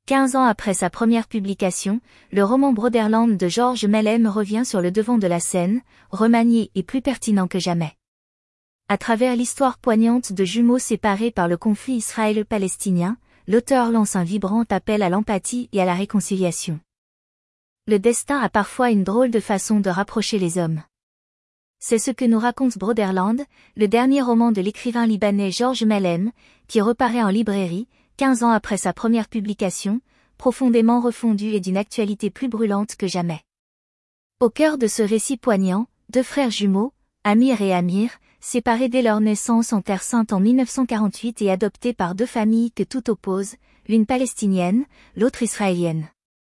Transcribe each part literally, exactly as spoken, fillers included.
Quinze ans après sa première publication, le roman Brotherland de George Mellem revient sur le devant de la scène, remanié et plus pertinent que jamais. À travers l'histoire poignante de jumeaux séparés par le conflit israélo-palestinien, l'auteur lance un vibrant appel à l'empathie et à la réconciliation. Le destin a parfois une drôle de façon de rapprocher les hommes. C'est ce que nous raconte Brotherland, le dernier roman de l'écrivain libanais George Mellem, qui reparaît en librairie, quinze ans après sa première publication, profondément refondu et d'une actualité plus brûlante que jamais. Au cœur de ce récit poignant, deux frères jumeaux, Amir et Amir, séparés dès leur naissance en Terre Sainte en mille neuf cent quarante-huit et adoptés par deux familles que tout oppose, l'une palestinienne, l'autre israélienne.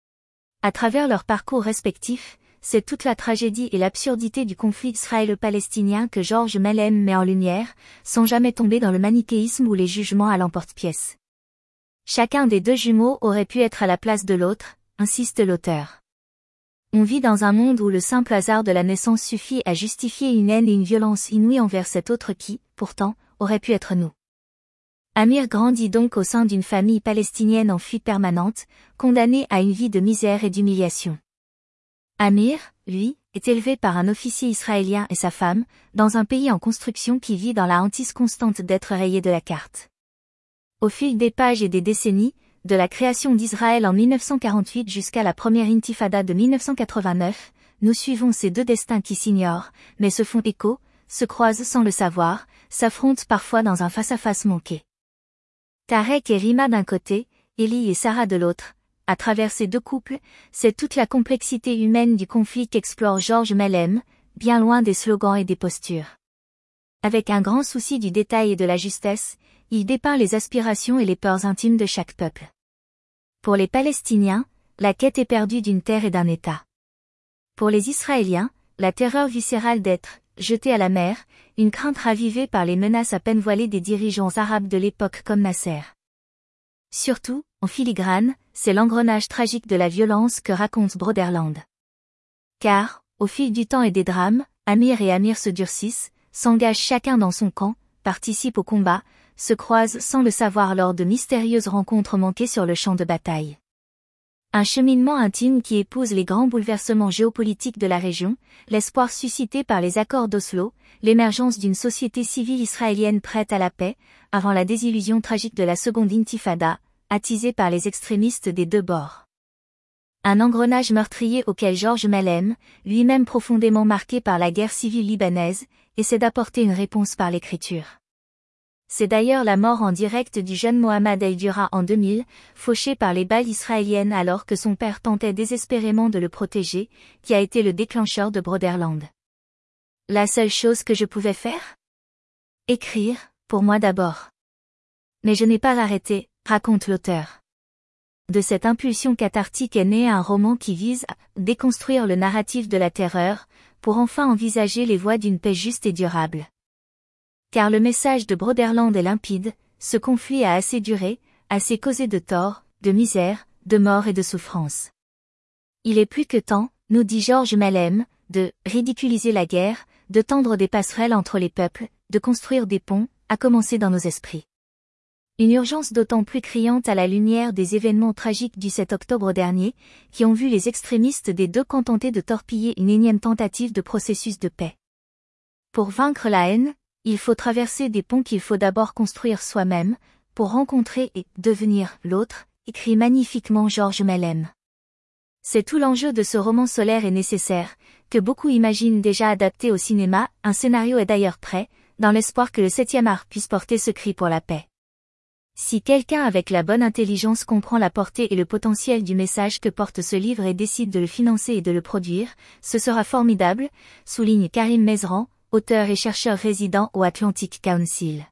À travers leurs parcours respectifs, c'est toute la tragédie et l'absurdité du conflit israélo-palestinien que George Mellem met en lumière, sans jamais tomber dans le manichéisme ou les jugements à l'emporte-pièce. Chacun des deux jumeaux aurait pu être à la place de l'autre, insiste l'auteur. On vit dans un monde où le simple hasard de la naissance suffit à justifier une haine et une violence inouïe envers cet autre qui, pourtant, aurait pu être nous. Amir grandit donc au sein d'une famille palestinienne en fuite permanente, condamnée à une vie de misère et d'humiliation. Amir, lui, est élevé par un officier israélien et sa femme, dans un pays en construction qui vit dans la hantise constante d'être rayé de la carte. Au fil des pages et des décennies, de la création d'Israël en mille neuf cent quarante-huit jusqu'à la première intifada de mille neuf cent quatre-vingt-neuf, nous suivons ces deux destins qui s'ignorent, mais se font écho, se croisent sans le savoir, s'affrontent parfois dans un face-à-face manqué. Tarek et Rima d'un côté, Eli et Sarah de l'autre, à travers ces deux couples, c'est toute la complexité humaine du conflit qu'explore George Mellem, bien loin des slogans et des postures. Avec un grand souci du détail et de la justesse, il dépeint les aspirations et les peurs intimes de chaque peuple. Pour les Palestiniens, la quête éperdue d'une terre et d'un État. Pour les Israéliens, la terreur viscérale d'être jetés à la mer, une crainte ravivée par les menaces à peine voilées des dirigeants arabes de l'époque comme Nasser. Surtout, en filigrane, c'est l'engrenage tragique de la violence que raconte Brotherland. Car, au fil du temps et des drames, Amir et Amir se durcissent, s'engagent chacun dans son camp, participent au combat, se croisent sans le savoir lors de mystérieuses rencontres manquées sur le champ de bataille. Un cheminement intime qui épouse les grands bouleversements géopolitiques de la région, l'espoir suscité par les accords d'Oslo, l'émergence d'une société civile israélienne prête à la paix, avant la désillusion tragique de la seconde intifada, attisée par les extrémistes des deux bords. Un engrenage meurtrier auquel George Mellem, lui-même profondément marqué par la guerre civile libanaise, essaie d'apporter une réponse par l'écriture. C'est d'ailleurs la mort en direct du jeune Mohamed El-Dura en deux mille, fauché par les balles israéliennes alors que son père tentait désespérément de le protéger, qui a été le déclencheur de Brotherland. La seule chose que je pouvais faire ? Écrire, pour moi d'abord. Mais je n'ai pas arrêté, raconte l'auteur. De cette impulsion cathartique est né un roman qui vise à déconstruire le narratif de la terreur, pour enfin envisager les voies d'une paix juste et durable. Car le message de Brotherland est limpide, ce conflit a assez duré, assez causé de tort, de misère, de mort et de souffrance. Il est plus que temps, nous dit George Mellem, de ridiculiser la guerre, de tendre des passerelles entre les peuples, de construire des ponts, à commencer dans nos esprits. Une urgence d'autant plus criante à la lumière des événements tragiques du sept octobre dernier, qui ont vu les extrémistes des deux camps tenter de torpiller une énième tentative de processus de paix. Pour vaincre la haine, il faut traverser des ponts qu'il faut d'abord construire soi-même, pour rencontrer et devenir l'autre, écrit magnifiquement George Mellem. C'est tout l'enjeu de ce roman solaire et nécessaire, que beaucoup imaginent déjà adapté au cinéma, un scénario est d'ailleurs prêt, dans l'espoir que le septième art puisse porter ce cri pour la paix. Si quelqu'un avec la bonne intelligence comprend la portée et le potentiel du message que porte ce livre et décide de le financer et de le produire, ce sera formidable, souligne Karim Mezran, auteur et chercheur résident au Atlantic Council.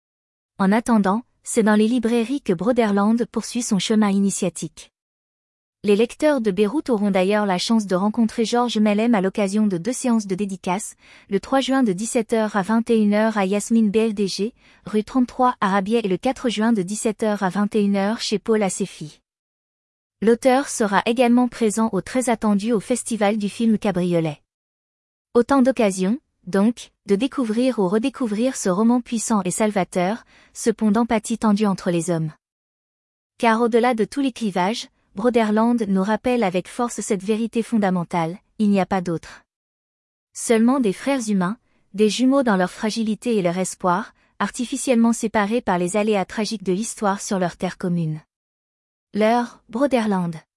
En attendant, c'est dans les librairies que Brotherland poursuit son chemin initiatique. Les lecteurs de Beyrouth auront d'ailleurs la chance de rencontrer George Mellem à l'occasion de deux séances de dédicaces, le trois juin de dix-sept heures à vingt et une heures à Yasmine B L D G, rue trente-trois à Rabiet et le quatre juin de dix-sept heures à vingt et une heures chez Paul Assefi. L'auteur sera également présent au très attendu au Festival du film Cabriolet. Autant d'occasions, donc, de découvrir ou redécouvrir ce roman puissant et salvateur, ce pont d'empathie tendu entre les hommes. Car au-delà de tous les clivages, Broderland nous rappelle avec force cette vérité fondamentale, il n'y a pas d'autre. Seulement des frères humains, des jumeaux dans leur fragilité et leur espoir, artificiellement séparés par les aléas tragiques de l'histoire sur leur terre commune. Leur, Broderland.